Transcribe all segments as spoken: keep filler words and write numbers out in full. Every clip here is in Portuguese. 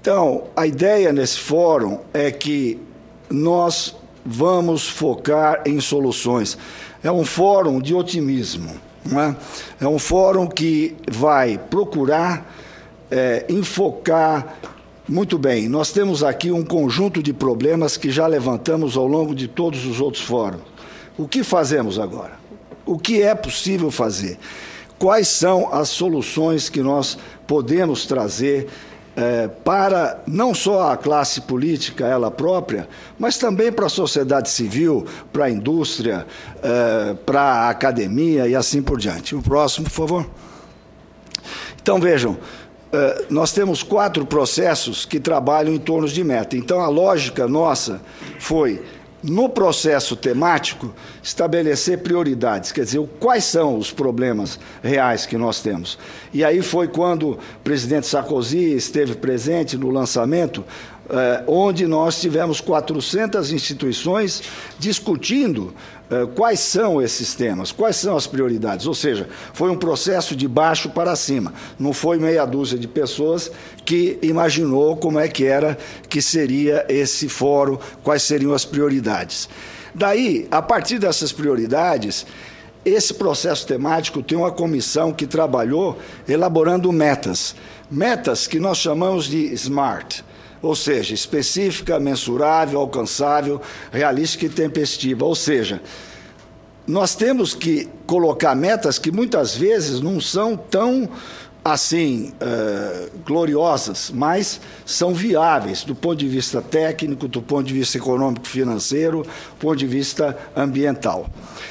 Então, a ideia nesse fórum é que nós vamos focar em soluções. É um fórum de otimismo, não é? É um fórum que vai procurar é, enfocar. Muito bem, nós temos aqui um conjunto de problemas que já levantamos ao longo de todos os outros fóruns. O que fazemos agora? O que é possível fazer? Quais são as soluções que nós podemos trazer é, para não só a classe política, ela própria, mas também para a sociedade civil, para a indústria, é, para a academia e assim por diante. O próximo, por favor. Então, vejam, Uh, nós temos quatro processos que trabalham em torno de meta. Então, a lógica nossa foi, no processo temático, estabelecer prioridades, quer dizer, quais são os problemas reais que nós temos. E aí foi quando o presidente Sarkozy esteve presente no lançamento, uh, onde nós tivemos quatrocentas instituições discutindo uh, quais são esses temas, quais são as prioridades. Ou seja, foi um processo de baixo para cima. Não foi meia dúzia de pessoas que imaginou como é que era que seria esse fórum, quais seriam as prioridades. Daí, a partir dessas prioridades, esse processo temático tem uma comissão que trabalhou elaborando metas. Metas que nós chamamos de SMART, ou seja, específica, mensurável, alcançável, realística e tempestiva. Ou seja, nós temos que colocar metas que muitas vezes não são tão assim uh, gloriosas, mas são viáveis do ponto de vista técnico, do ponto de vista econômico, financeiro, do ponto de vista ambiental.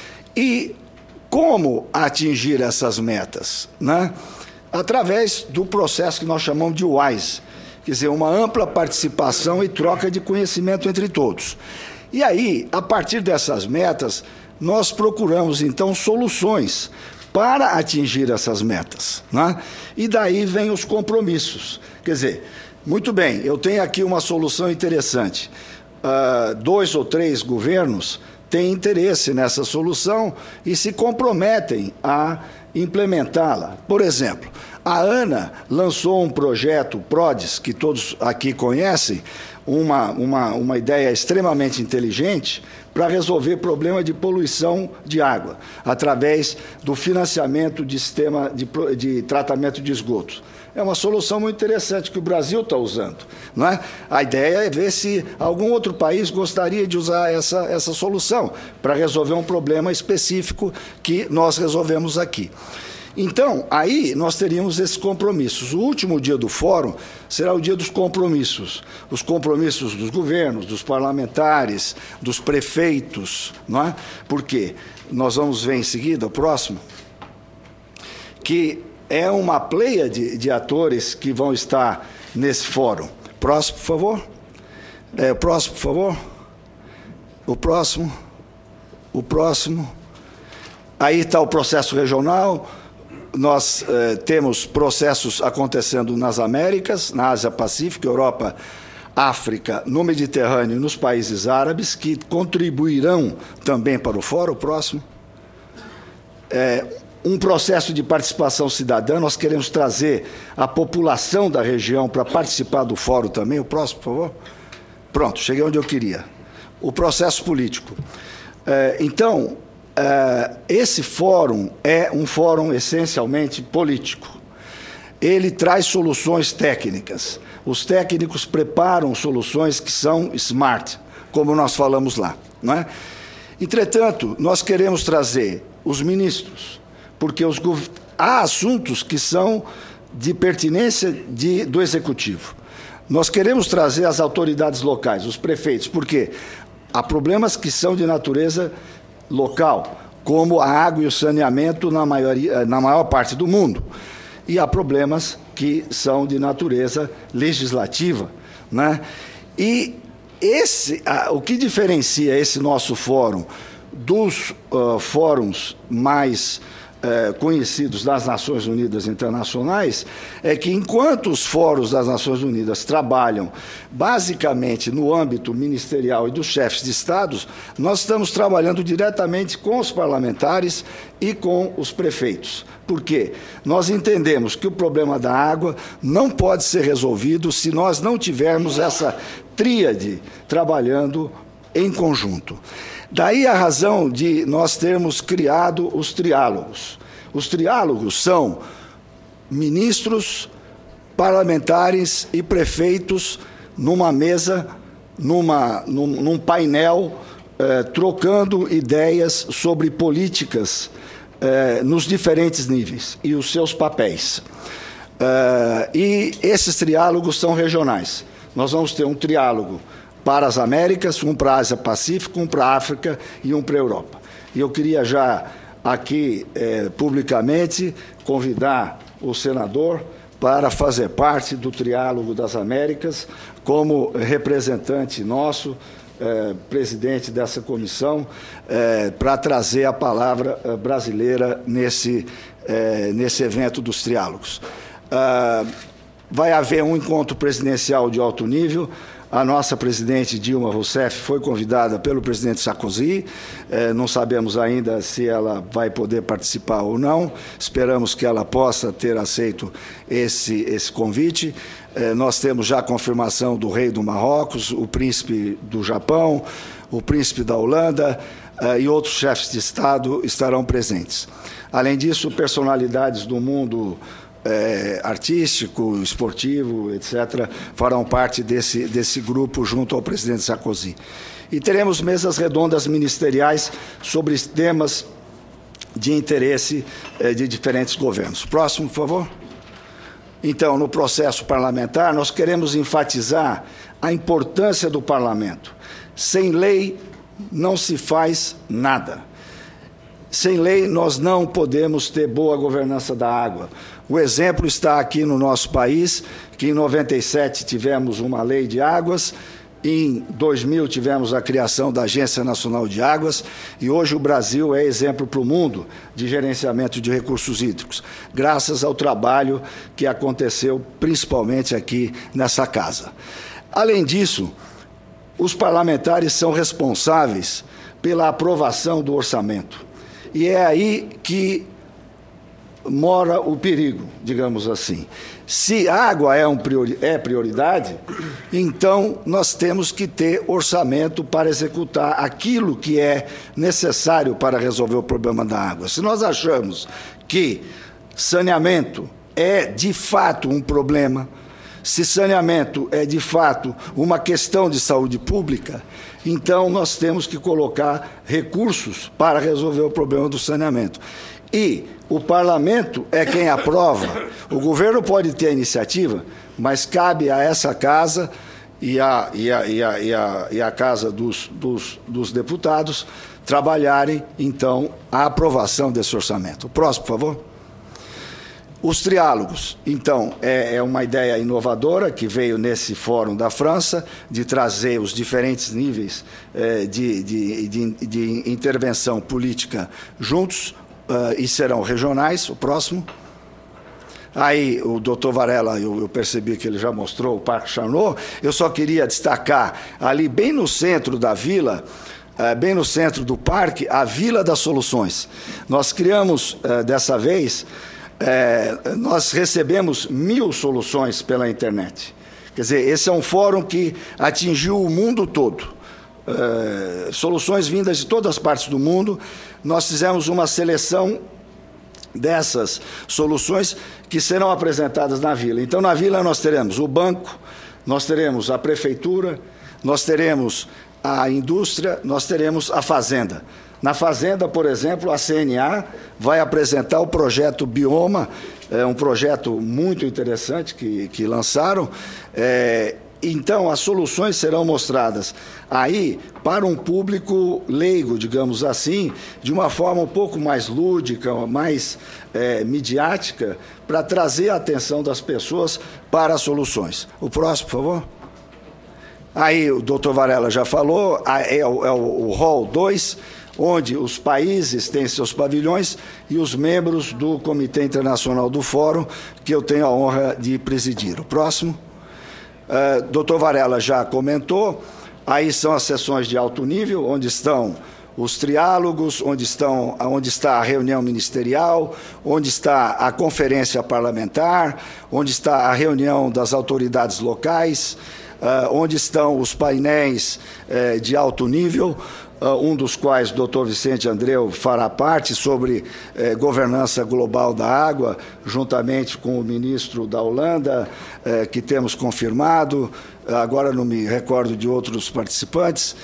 E como atingir essas metas, né? Através do processo que nós chamamos de WISE, quer dizer, uma ampla participação e troca de conhecimento entre todos. E aí, a partir dessas metas, nós procuramos, então, soluções para atingir essas metas, né? E daí vem os compromissos. Quer dizer, muito bem, eu tenho aqui uma solução interessante. Uh, dois ou três governos têm interesse nessa solução e se comprometem a implementá-la. Por exemplo, a ANA lançou um projeto, PRODES, que todos aqui conhecem, uma, uma, uma ideia extremamente inteligente para resolver problema de poluição de água, através do financiamento de sistema de, de tratamento de esgotos. É uma solução muito interessante que o Brasil está usando, não é? A ideia é ver se algum outro país gostaria de usar essa, essa solução para resolver um problema específico que nós resolvemos aqui. Então, aí nós teríamos esses compromissos. O último dia do fórum será o dia dos compromissos. Os compromissos dos governos, dos parlamentares, dos prefeitos, não é? Por quê? Nós vamos ver em seguida, o próximo, que é uma pleia de, de atores que vão estar nesse fórum. Próximo, por favor. É, o próximo, por favor. O próximo. O próximo. Aí está o processo regional. Nós eh, temos processos acontecendo nas Américas, na Ásia-Pacífico, Europa, África, no Mediterrâneo e nos países árabes, que contribuirão também para o fórum. O próximo. É, um processo de participação cidadã, nós queremos trazer a população da região para participar do fórum também. O próximo, por favor. Pronto, cheguei onde eu queria. O processo político. É, então, é, esse fórum é um fórum essencialmente político. Ele traz soluções técnicas. Os técnicos preparam soluções que são smart, como nós falamos lá, não é? Entretanto, nós queremos trazer os ministros, porque os, há assuntos que são de pertinência de, do Executivo. Nós queremos trazer as autoridades locais, os prefeitos, porque há problemas que são de natureza local, como a água e o saneamento na, maioria, na maior parte do mundo. E há problemas que são de natureza legislativa, né? E esse, a, o que diferencia esse nosso fórum dos uh, fóruns mais eh, conhecidos das Nações Unidas internacionais, é que enquanto os fóruns das Nações Unidas trabalham basicamente no âmbito ministerial e dos chefes de Estados, nós estamos trabalhando diretamente com os parlamentares e com os prefeitos. Por quê? Nós entendemos que o problema da água não pode ser resolvido se nós não tivermos essa tríade trabalhando em conjunto. Daí a razão de nós termos criado os triálogos. Os triálogos são ministros, parlamentares e prefeitos numa mesa, numa, num, num painel, eh, trocando ideias sobre políticas eh, nos diferentes níveis e os seus papéis. Eh, e esses triálogos são regionais. Nós vamos ter um triálogo para as Américas, um para a Ásia-Pacífico, um para a África e um para a Europa. E eu queria já aqui, eh, publicamente, convidar o senador para fazer parte do Triálogo das Américas, como representante nosso, eh, presidente dessa comissão, eh, para trazer a palavra eh, brasileira nesse, eh, nesse evento dos triálogos. Ah, vai haver um encontro presidencial de alto nível. A nossa presidente Dilma Rousseff foi convidada pelo presidente Sarkozy, eh, não sabemos ainda se ela vai poder participar ou não, esperamos que ela possa ter aceito esse, esse convite. Eh, nós temos já a confirmação do rei do Marrocos, o príncipe do Japão, o príncipe da Holanda eh, e outros chefes de Estado estarão presentes. Além disso, personalidades do mundo É, artístico, esportivo, etcétera, farão parte desse, desse grupo junto ao presidente Sarkozy. E teremos mesas redondas ministeriais sobre temas de interesse eh, de diferentes governos. Próximo, por favor. Então, no processo parlamentar, nós queremos enfatizar a importância do parlamento. Sem lei não se faz nada. Sem lei, nós não podemos ter boa governança da água. O exemplo está aqui no nosso país, que em noventa e sete tivemos uma lei de águas, em dois mil tivemos a criação da Agência Nacional de Águas, e hoje o Brasil é exemplo para o mundo de gerenciamento de recursos hídricos, graças ao trabalho que aconteceu principalmente aqui nessa casa. Além disso, os parlamentares são responsáveis pela aprovação do orçamento. E é aí que mora o perigo, digamos assim. Se água é, um priori, é prioridade, então nós temos que ter orçamento para executar aquilo que é necessário para resolver o problema da água. Se nós achamos que saneamento é de fato um problema, se saneamento é de fato uma questão de saúde pública, então nós temos que colocar recursos para resolver o problema do saneamento. E o parlamento é quem aprova. O governo pode ter a iniciativa, mas cabe a essa casa e a, e a, e a, e a, e a casa dos, dos, dos deputados trabalharem, então, a aprovação desse orçamento. Próximo, por favor. Os triálogos, então, é, é uma ideia inovadora que veio nesse fórum da França, de trazer os diferentes níveis é, de, de, de, de intervenção política juntos, Uh, e serão regionais. O próximo. Aí o doutor Varela, eu, eu percebi que ele já mostrou o Parque Charnot. Eu só queria destacar ali bem no centro da vila, uh, bem no centro do parque, a Vila das Soluções. Nós criamos uh, dessa vez, uh, nós recebemos mil soluções pela internet. Quer dizer, esse é um fórum que atingiu o mundo todo. Uh, soluções vindas de todas as partes do mundo. Nós fizemos uma seleção dessas soluções que serão apresentadas na vila. Então, na vila nós teremos o banco, nós teremos a prefeitura, nós teremos a indústria, nós teremos a fazenda. Na fazenda, por exemplo, a C N A vai apresentar o projeto Bioma, é um projeto muito interessante que, que lançaram. É, Então, as soluções serão mostradas aí para um público leigo, digamos assim, de uma forma um pouco mais lúdica, mais é, midiática, para trazer a atenção das pessoas para as soluções. O próximo, por favor. Aí o doutor Varela já falou, é o, é o hall dois, onde os países têm seus pavilhões e os membros do Comitê Internacional do Fórum, que eu tenho a honra de presidir. O próximo. Uh, doutor Varela já comentou, aí são as sessões de alto nível, onde estão os triálogos, onde, estão, onde está a reunião ministerial, onde está a conferência parlamentar, onde está a reunião das autoridades locais, uh, onde estão os painéis uh, de alto nível, uh, um dos quais o doutor Vicente Andreu fará parte, sobre uh, governança global da água, juntamente com o ministro da Holanda, uh, que temos confirmado, uh, agora não me recordo de outros participantes.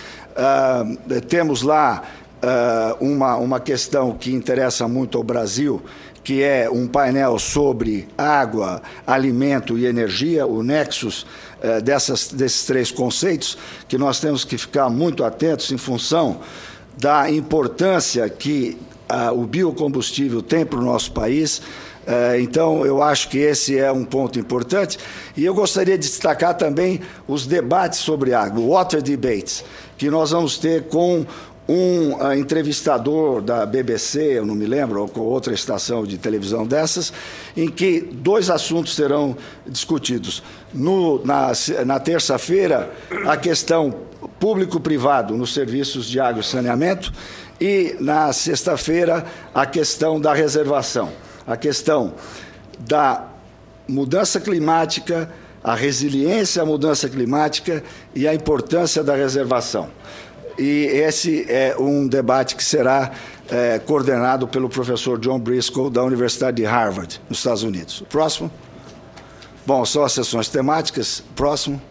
Uh, temos lá uh, uma, uma questão que interessa muito ao Brasil, que é um painel sobre água, alimento e energia, o nexus uh, dessas, desses três conceitos, que nós temos que ficar muito atentos em função da importância que uh, o biocombustível tem para o nosso país. Uh, então, eu acho que esse é um ponto importante. E eu gostaria de destacar também os debates sobre água, o Water Debates, que nós vamos ter com um uh, entrevistador da B B C, eu não me lembro, ou com outra estação de televisão dessas, em que dois assuntos serão discutidos. No, na, na terça-feira, a questão público-privado nos serviços de água e saneamento, e na sexta-feira, a questão da reservação, a questão da mudança climática, a resiliência à mudança climática e a importância da reservação. E esse é um debate que será é, coordenado pelo professor John Briscoe, da Universidade de Harvard, nos Estados Unidos. Próximo. Bom, são as sessões temáticas. Próximo.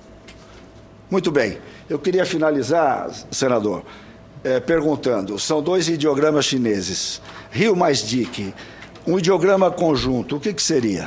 Muito bem. Eu queria finalizar, senador, é, perguntando, são dois ideogramas chineses, Rio mais Dique, um ideograma conjunto, o que, que seria?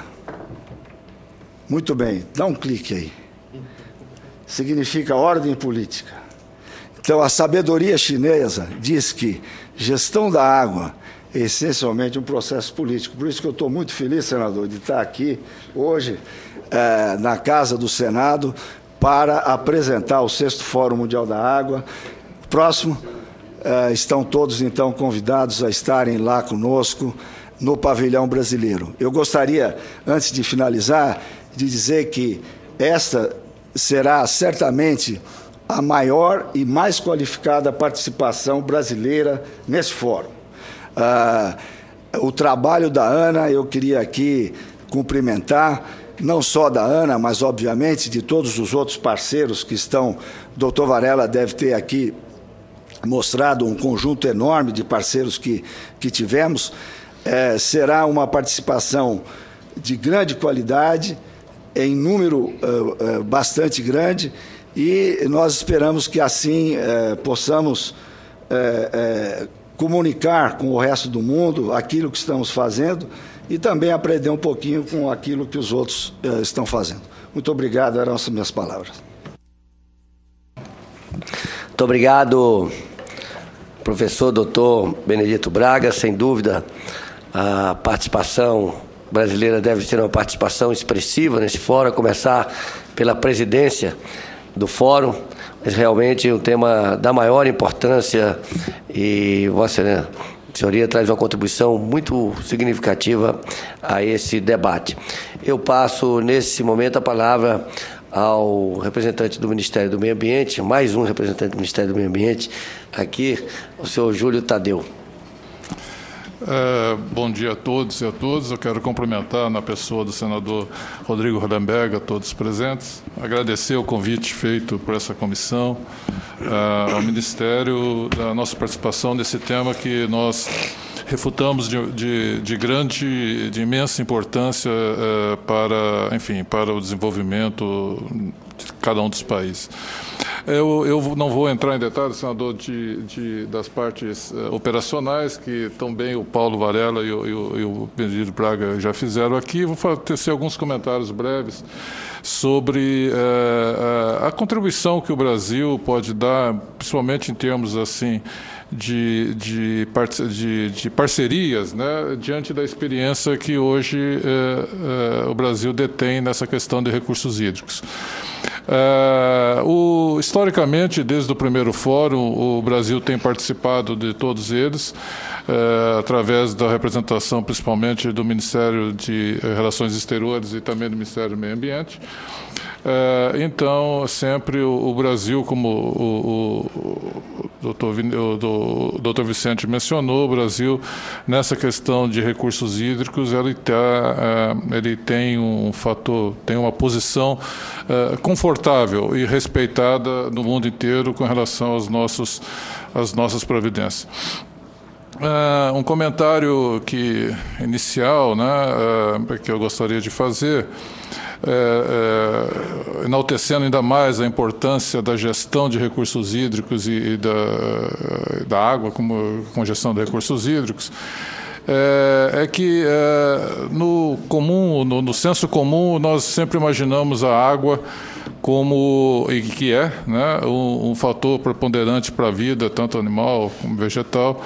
Muito bem, dá um clique aí. Significa ordem política. Então, a sabedoria chinesa diz que gestão da água é essencialmente um processo político. Por isso que eu estou muito feliz, senador, de estar aqui hoje eh, na Casa do Senado para apresentar o sexto Fórum Mundial da Água. Próximo, eh, estão todos, então, convidados a estarem lá conosco no pavilhão brasileiro. Eu gostaria, antes de finalizar, de dizer que esta será certamente a maior e mais qualificada participação brasileira nesse fórum. Ah, o trabalho da Ana, eu queria aqui cumprimentar, não só da Ana, mas, obviamente, de todos os outros parceiros que estão. O doutor Varela deve ter aqui mostrado um conjunto enorme de parceiros que, que tivemos. É, será uma participação de grande qualidade, em número uh, uh, bastante grande, e nós esperamos que assim uh, possamos uh, uh, comunicar com o resto do mundo aquilo que estamos fazendo e também aprender um pouquinho com aquilo que os outros uh, estão fazendo. Muito obrigado, eram as minhas palavras. Muito obrigado, professor doutor Benedito Braga. Sem dúvida, a participação brasileira deve ter uma participação expressiva nesse fórum, a começar pela presidência do fórum, mas realmente um tema da maior importância e Vossa Senhoria traz uma contribuição muito significativa a esse debate. Eu passo, nesse momento, a palavra ao representante do Ministério do Meio Ambiente, mais um representante do Ministério do Meio Ambiente, aqui, o senhor Júlio Tadeu. É, bom dia a todos e a todas. Eu quero cumprimentar, na pessoa do senador Rodrigo Rodenberg, a todos presentes, agradecer o convite feito por essa comissão, é, ao Ministério, da nossa participação nesse tema que nós refutamos de, de, de grande, de imensa importância é, para, enfim, para o desenvolvimento de cada um dos países. Eu, eu não vou entrar em detalhes, senador, de, de, das partes uh, operacionais, que também o Paulo Varela e o, e o, e o Benedito Braga já fizeram aqui. Vou tecer alguns comentários breves sobre uh, a, a contribuição que o Brasil pode dar, principalmente em termos assim, de, de, de, de parcerias, né, diante da experiência que hoje uh, uh, o Brasil detém nessa questão de recursos hídricos. Uh, o, historicamente, desde o primeiro fórum, o Brasil tem participado de todos eles, uh, através da representação, principalmente, do Ministério de Relações Exteriores e também do Ministério do Meio Ambiente. Uh, então, sempre o, o Brasil, como o, o, o, doutor, o, o doutor Vicente mencionou, o Brasil, nessa questão de recursos hídricos, ele, tá, uh, ele tem um fator, tem uma posição uh, confortável e respeitada no mundo inteiro com relação aos nossos, às nossas providências. Uh, um comentário que, inicial, né, uh, que eu gostaria de fazer, É, é, enaltecendo ainda mais a importância da gestão de recursos hídricos e, e da, da água como, como gestão de recursos hídricos, é, é que é, no comum, no, no senso comum, nós sempre imaginamos a água como, e que é, né, um, um fator preponderante para a vida, tanto animal como vegetal.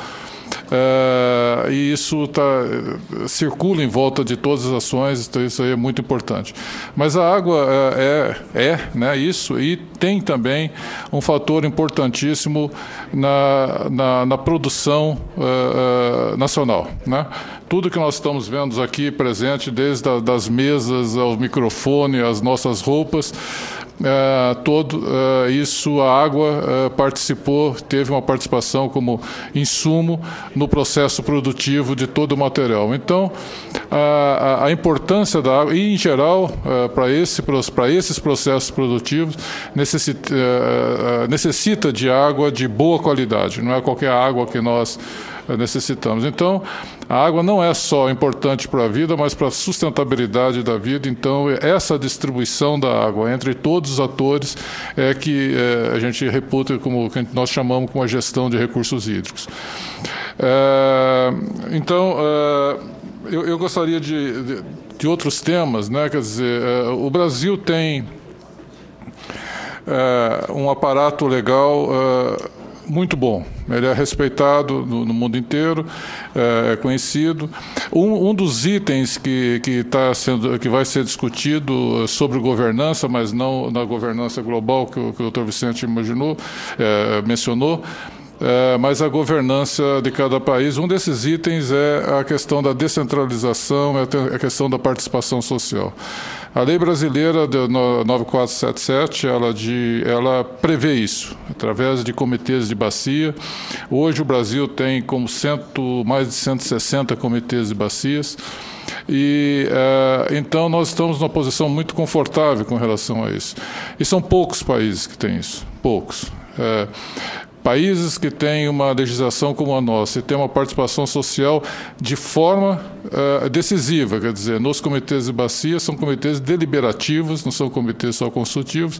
Uh, e isso tá, circula em volta de todas as ações, então isso aí é muito importante. Mas a água uh, é, é né, isso, e tem também um fator importantíssimo na, na, na produção uh, uh, nacional, né? Tudo que nós estamos vendo aqui presente, desde a, das mesas ao microfone, as nossas roupas, Uh, todo uh, isso, a água uh, participou, teve uma participação como insumo no processo produtivo de todo o material. Então, a, a importância da água, e em geral, uh, para esse, para esses processos produtivos, necessita, uh, necessita de água de boa qualidade, não é qualquer água que nós necessitamos. Então, a água não é só importante para a vida, mas para a sustentabilidade da vida. Então, essa distribuição da água entre todos os atores é que é, a gente reputa como, que nós chamamos como a gestão de recursos hídricos. É, então, é, eu, eu gostaria de, de, de outros temas, né? Quer dizer, é, o Brasil tem é, um aparato legal é, muito bom, ele é respeitado no, no mundo inteiro, é, é conhecido. Um, um dos itens que, que, tá sendo, que vai ser discutido sobre governança, mas não na governança global que o, que o doutor Vicente imaginou, é, mencionou, É, mas a governança de cada país, um desses itens é a questão da descentralização, é a questão da participação social. A lei brasileira de nove mil quatrocentos e setenta e sete, ela, de, ela prevê isso, através de comitês de bacia. Hoje o Brasil tem como cento, mais de cento e sessenta comitês de bacias, e uh, então nós estamos numa posição muito confortável com relação a isso. E são poucos países que têm isso, poucos. Uh, Países que têm uma legislação como a nossa e têm uma participação social de forma uh, decisiva, quer dizer, nos comitês de bacia, são comitês deliberativos, não são comitês só consultivos.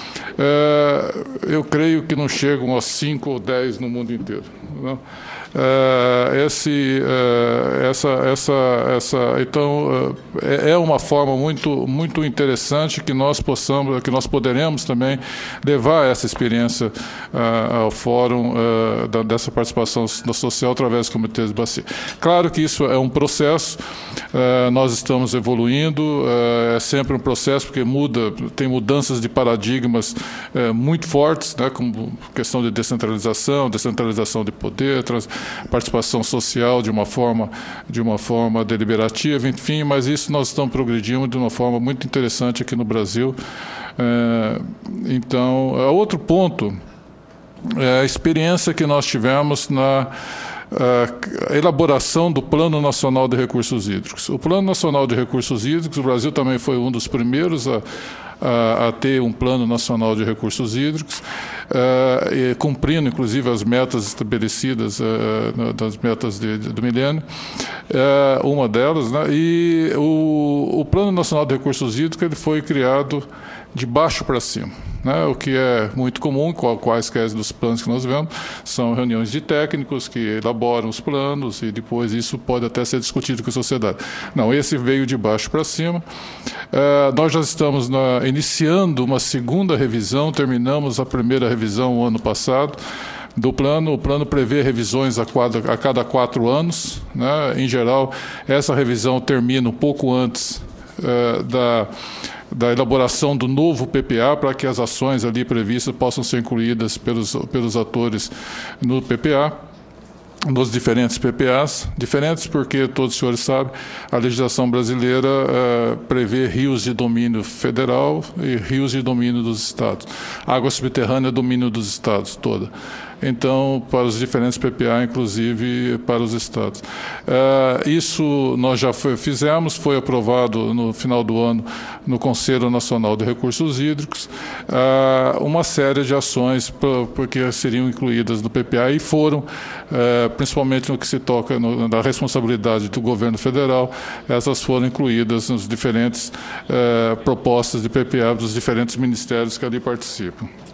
Uh, eu creio que não chegam a cinco ou dez no mundo inteiro, não? Uh, esse, uh, essa, essa, essa, então, uh, é uma forma muito, muito interessante que nós possamos, que nós poderemos também levar essa experiência uh, ao fórum uh, da, dessa participação social através dos comitês de bacia. Claro que isso é um processo, uh, nós estamos evoluindo, uh, é sempre um processo porque muda, tem mudanças de paradigmas uh, muito fortes, né, como questão de descentralização, descentralização de poder, trans, participação social de uma forma de uma forma deliberativa, enfim, mas isso nós estamos progredindo de uma forma muito interessante aqui no Brasil. É, então, outro ponto é a experiência que nós tivemos na a elaboração do Plano Nacional de Recursos Hídricos. O Plano Nacional de Recursos Hídricos, o Brasil também foi um dos primeiros a A, a ter um plano nacional de recursos hídricos, uh, e cumprindo, inclusive, as metas estabelecidas, uh, das metas de, de, do milênio, uh, uma delas, né? E o, o Plano Nacional de Recursos Hídricos ele foi criado de baixo para cima, né? O que é muito comum, quaisquer dos planos que nós vemos, são reuniões de técnicos que elaboram os planos e depois isso pode até ser discutido com a sociedade. Não, esse veio de baixo para cima. Uh, nós já estamos na, iniciando uma segunda revisão, terminamos a primeira revisão o ano passado do plano. O plano prevê revisões a, quadra, a cada quatro anos, né? Em geral, essa revisão termina um pouco antes uh, da da elaboração do novo P P A para que as ações ali previstas possam ser incluídas pelos, pelos atores no P P A, nos diferentes P P As, diferentes porque, todos os senhores sabem, a legislação brasileira uh, prevê rios de domínio federal e rios de domínio dos estados. Água subterrânea é domínio dos estados toda. Então, para os diferentes P P A, inclusive para os estados. Uh, isso nós já foi, fizemos, foi aprovado no final do ano no Conselho Nacional de Recursos Hídricos, uh, uma série de ações pra, porque seriam incluídas no P P A e foram, uh, principalmente no que se toca no, na responsabilidade do governo federal, essas foram incluídas nas diferentes uh, propostas de P P A dos diferentes ministérios que ali participam.